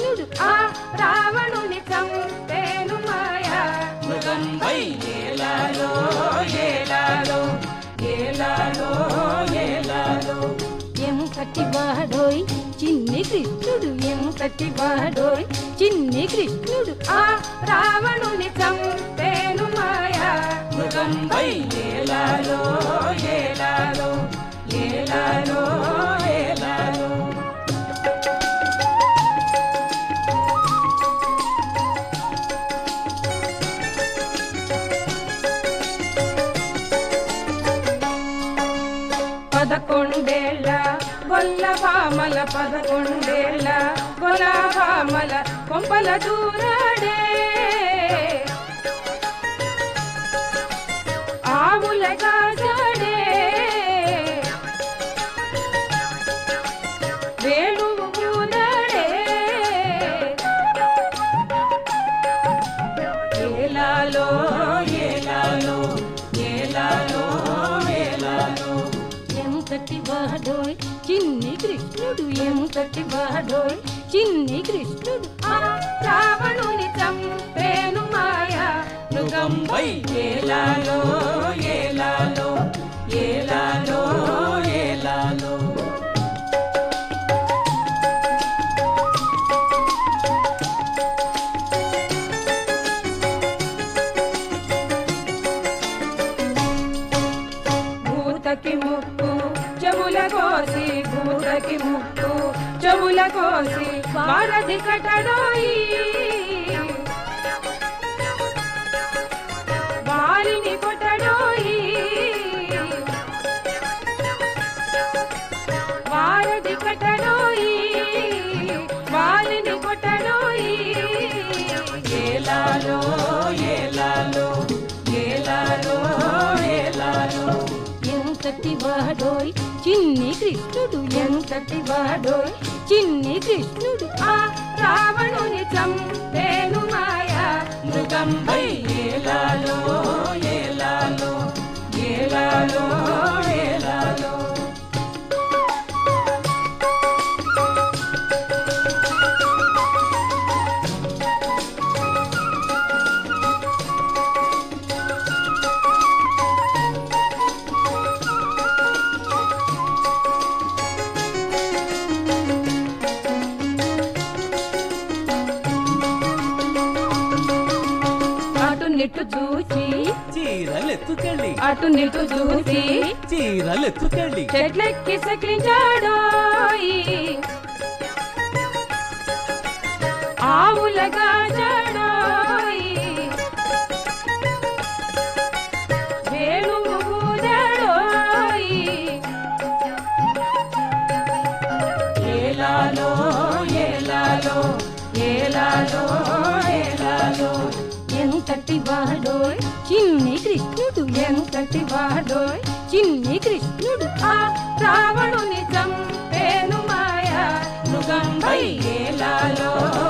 కృష్ణుడు ఆ రావణుని చంపేను మాయా మృగంపై ఏలాలో ఏలాలో ఏలాలో ఏలాలో. ఎంతటి వాడోయ్ చిన్ని కృష్ణుడు ఎంతటి వాడోయ్ చిన్ని కృష్ణుడు ఆ రావణుని చంపేను మాయా మృగంపై ఏలాలో ఏలాలో ఏలాలో ఏలాలో. పదకొండేళ్ళ గొల్లభామల 11 గొల్లభామల కొంపల దూరాడే ఆవుల కాజాడే వేణువు ఊదాడే ఏలాలో ఏలాలో ఏలాలో ఏలాలో. ఎంతటి వాడోయ్ చిన్ని కృష్ణుడు ఎంతటి వాడోయ్ చిన్ని కృష్ణుడు ఆ రావణుని చంపేను మాయా మృగంపై ఏలాలో ఏలాలో ఏలాలో ఏలాలో. భూతకి ముక్కు చెవుల కోసి భూతకి ముక్కు చెవుల కోసి వారధి కటడోయి వారిని కొట్టడోయి వారధి కటడోయి వారిని కొట్టడోయి ఏలాలో ఏలాలో ఏలాలో ఏలాలో. ఎంతటి వాడోయ్ చిన్ని కృష్ణుడు ఎంతటి వాడోయ్ చిన్ని కృష్ణుడు ఆ రావణుని చంపేను మాయా మృగంపై ఏలాలో ఏలాలో ఏలాలో ఏలాలో. నిట్టు చూచి చీరలెత్తుకెళ్ళి అటు నిట్టు చూసి చీరలెత్తుకెళ్ళి చెట్లెక్కి సకిలించాడోయి ఆవులగా జాడోయి వేణువు ఊదాడోయి ఏలాలో ఏలాలో ఏలాలో ఏలాలో. ఎంతటి వాడోయ్ చిన్ని కృష్ణుడు ఎంతటి వాడోయ్ చిన్ని కృష్ణుడు ఆ రావణుని చంపేను మాయా మృగంపై ఏలాలో